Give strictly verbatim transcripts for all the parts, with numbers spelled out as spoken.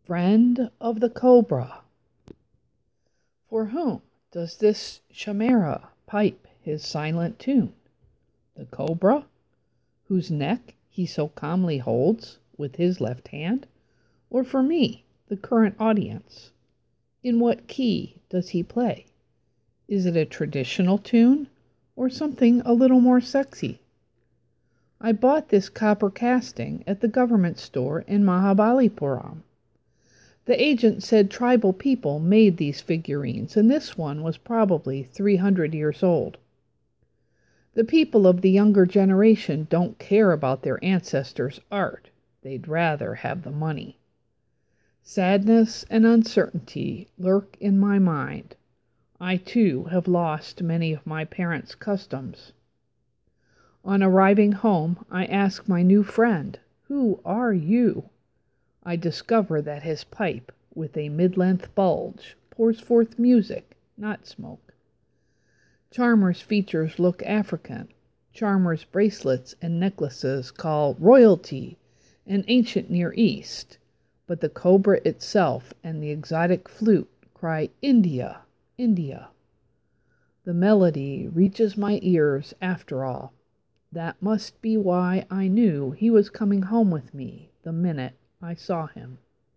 Friend of the Cobra. For whom does this chimera pipe his silent tune? The cobra, whose neck he so calmly holds with his left hand? Or for me, the current audience? In what key does he play? Is it a traditional tune or something a little more sexy? I bought this copper casting at the government store in Mahabalipuram. The agent said tribal people made these figurines, and this one was probably three hundred years old. The people of the younger generation don't care about their ancestors' art. They'd rather have the money. Sadness and uncertainty lurk in my mind. I, too, have lost many of my parents' customs. On arriving home, I ask my new friend, "Who are you?" I discover that his pipe, with a mid-length bulge, pours forth music, not smoke. Charmer's features look African. Charmer's bracelets and necklaces call royalty and ancient Near East, but the cobra itself and the exotic flute cry India, India. The melody reaches my ears after all. That must be why I knew he was coming home with me the minute I saw him.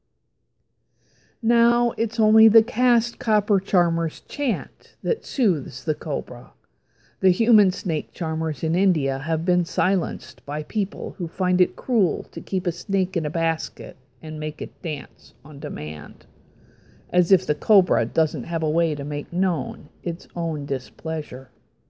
Now it's only the cast copper charmer's chant that soothes the cobra. The human snake charmers in India have been silenced by people who find it cruel to keep a snake in a basket and make it dance on demand, as if the cobra doesn't have a way to make known its own displeasure.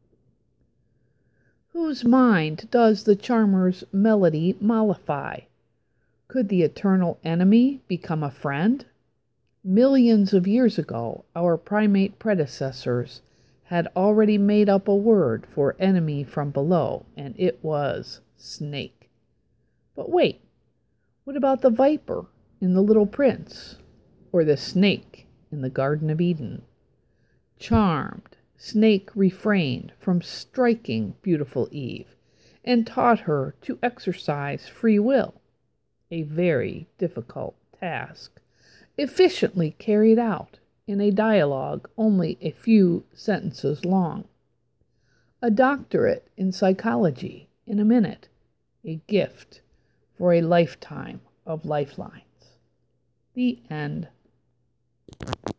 Whose mind does the charmer's melody mollify? Could the eternal enemy become a friend? Millions of years ago, our primate predecessors had already made up a word for enemy from below, and it was snake. But wait, what about the viper in The Little Prince, or the snake in the Garden of Eden? Charmed, snake refrained from striking beautiful Eve and taught her to exercise free will. A very difficult task, efficiently carried out in a dialogue only a few sentences long. A doctorate in psychology in a minute, a gift for a lifetime of lifelines. The end.